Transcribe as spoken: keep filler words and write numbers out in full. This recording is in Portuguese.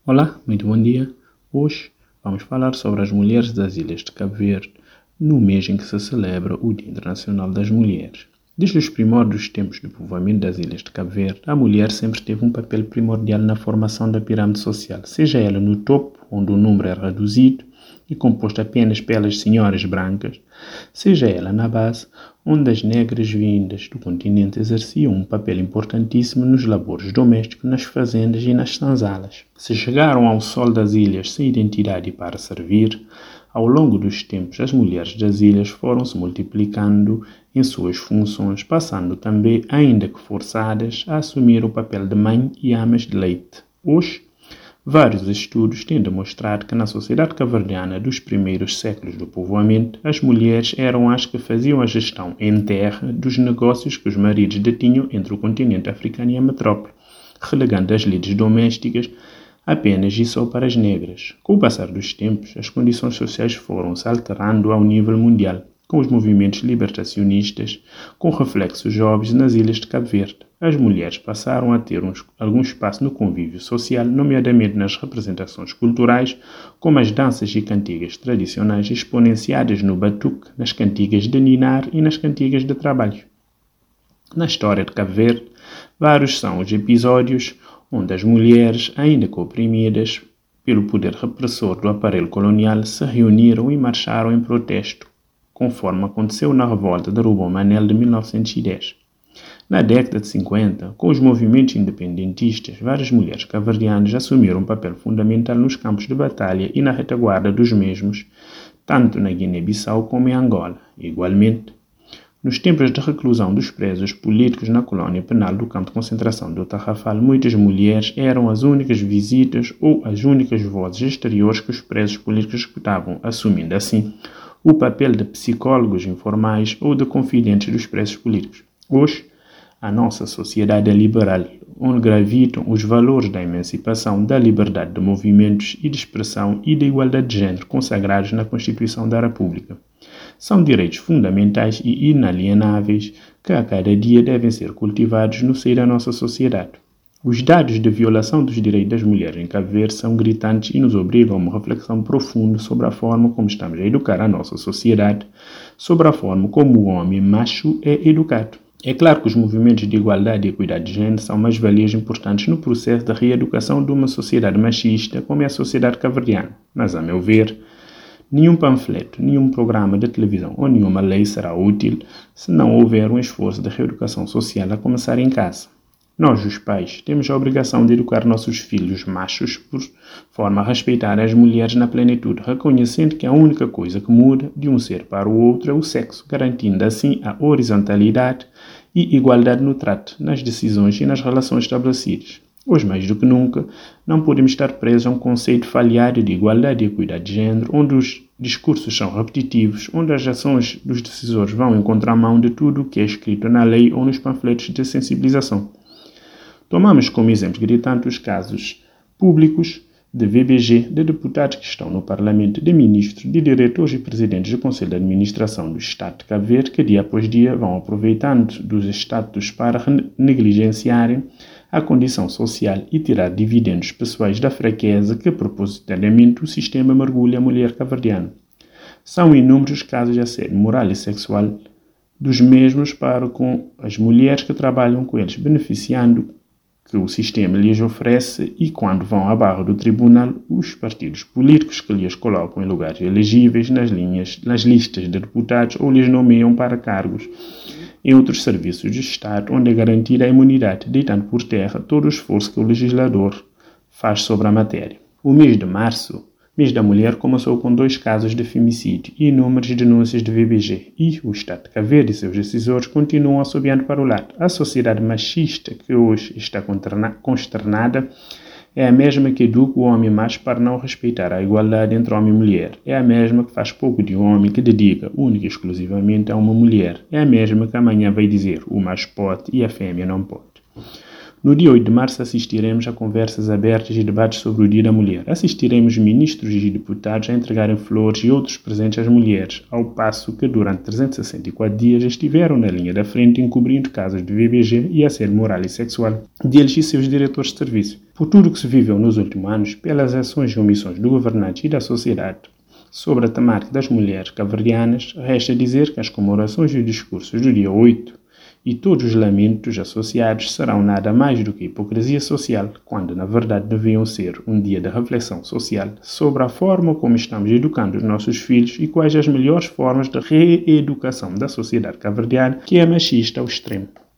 Olá, muito bom dia. Hoje vamos falar sobre as mulheres das Ilhas de Cabo Verde, no mês em que se celebra o Dia Internacional das Mulheres. Desde os primórdios tempos do povoamento das Ilhas de Cabo Verde, a mulher sempre teve um papel primordial na formação da pirâmide social, seja ela no topo, onde o número é reduzido e composto apenas pelas senhoras brancas, seja ela na base, onde as negras vindas do continente exerciam um papel importantíssimo nos labores domésticos, nas fazendas e nas senzalas. Se chegaram ao sol das ilhas sem identidade para servir, ao longo dos tempos as mulheres das ilhas foram se multiplicando em suas funções, passando também, ainda que forçadas, a assumir o papel de mãe e amas de leite. Hoje, vários estudos têm demonstrado que na sociedade cabo-verdiana dos primeiros séculos do povoamento, as mulheres eram as que faziam a gestão em terra dos negócios que os maridos detinham entre o continente africano e a metrópole, relegando as lides domésticas apenas e só para as negras. Com o passar dos tempos, as condições sociais foram se alterando ao nível mundial, com os movimentos libertacionistas, com reflexos óbvios nas ilhas de Cabo Verde. As mulheres passaram a ter uns, algum espaço no convívio social, nomeadamente nas representações culturais, como as danças e cantigas tradicionais exponenciadas no batuque, nas cantigas de ninar e nas cantigas de trabalho. Na história de Cabo Verde, vários são os episódios onde as mulheres, ainda que oprimidas pelo poder repressor do aparelho colonial, se reuniram e marcharam em protesto, conforme aconteceu na revolta de Rubão Manel de mil novecentos e dez. Na década de cinquenta, com os movimentos independentistas, várias mulheres cabo-verdianas assumiram um papel fundamental nos campos de batalha e na retaguarda dos mesmos, tanto na Guiné-Bissau como em Angola. Igualmente, nos tempos de reclusão dos presos políticos na colônia penal do campo de concentração do Tarrafal, muitas mulheres eram as únicas visitas ou as únicas vozes exteriores que os presos políticos escutavam, assumindo assim o papel de psicólogos informais ou de confidentes dos presos políticos. Hoje, a nossa sociedade é liberal, onde gravitam os valores da emancipação, da liberdade de movimentos e de expressão e da igualdade de género consagrados na Constituição da República. São direitos fundamentais e inalienáveis que a cada dia devem ser cultivados no seio da nossa sociedade. Os dados de violação dos direitos das mulheres em Cabo Verde são gritantes e nos obrigam a uma reflexão profunda sobre a forma como estamos a educar a nossa sociedade, sobre a forma como o homem macho é educado. É claro que os movimentos de igualdade e equidade de género são mais-valias importantes no processo de reeducação de uma sociedade machista como é a sociedade cabo-verdiana, mas, a meu ver, nenhum panfleto, nenhum programa de televisão ou nenhuma lei será útil se não houver um esforço de reeducação social a começar em casa. Nós, os pais, temos a obrigação de educar nossos filhos machos por forma a respeitar as mulheres na plenitude, reconhecendo que a única coisa que muda de um ser para o outro é o sexo, garantindo assim a horizontalidade e igualdade no trato, nas decisões e nas relações estabelecidas. Hoje, mais do que nunca, não podemos estar presos a um conceito falhado de igualdade e equidade de género, onde os discursos são repetitivos, onde as ações dos decisores vão em contramão de tudo o que é escrito na lei ou nos panfletos de sensibilização. Tomamos como exemplo gritante os casos públicos de V B G, de deputados que estão no Parlamento, de ministros, de diretores e presidentes do Conselho de Administração do Estado de Cabo Verde, que dia após dia vão aproveitando dos status para negligenciarem a condição social e tirar dividendos pessoais da fraqueza que propositadamente o sistema mergulha a mulher cabo-verdiana. São inúmeros casos de assédio moral e sexual dos mesmos para com as mulheres que trabalham com eles, beneficiando que o sistema lhes oferece e, quando vão à barra do tribunal, os partidos políticos que lhes colocam em lugares elegíveis nas, linhas, nas listas de deputados ou lhes nomeiam para cargos em outros serviços de Estado, onde é garantida a imunidade, deitando por terra todo o esforço que o legislador faz sobre a matéria. O mês de março, mês da mulher, começou com dois casos de femicídio e inúmeras denúncias de V B G, e o Estado de Cabo Verde e seus decisores continuam assobiando para o lado. A sociedade machista que hoje está consternada é a mesma que educa o homem macho para não respeitar a igualdade entre homem e mulher. É a mesma que faz pouco de um homem que dedica única e exclusivamente a uma mulher. É a mesma que amanhã vai dizer o macho pode e a fêmea não pode. No dia oito de março assistiremos a conversas abertas e debates sobre o Dia da Mulher. Assistiremos ministros e deputados a entregarem flores e outros presentes às mulheres, ao passo que durante trezentos e sessenta e quatro dias estiveram na linha da frente encobrindo casos de V B G e assédio moral e sexual deles e seus diretores de serviço. Por tudo o que se viveu nos últimos anos, pelas ações e omissões do governante e da sociedade, sobre a temática das mulheres cabo-verdianas, resta dizer que as comemorações e os discursos do dia oito e todos os lamentos associados serão nada mais do que hipocrisia social, quando na verdade deviam ser um dia de reflexão social sobre a forma como estamos educando os nossos filhos e quais as melhores formas de reeducação da sociedade cabo-verdiana, que é machista ao extremo.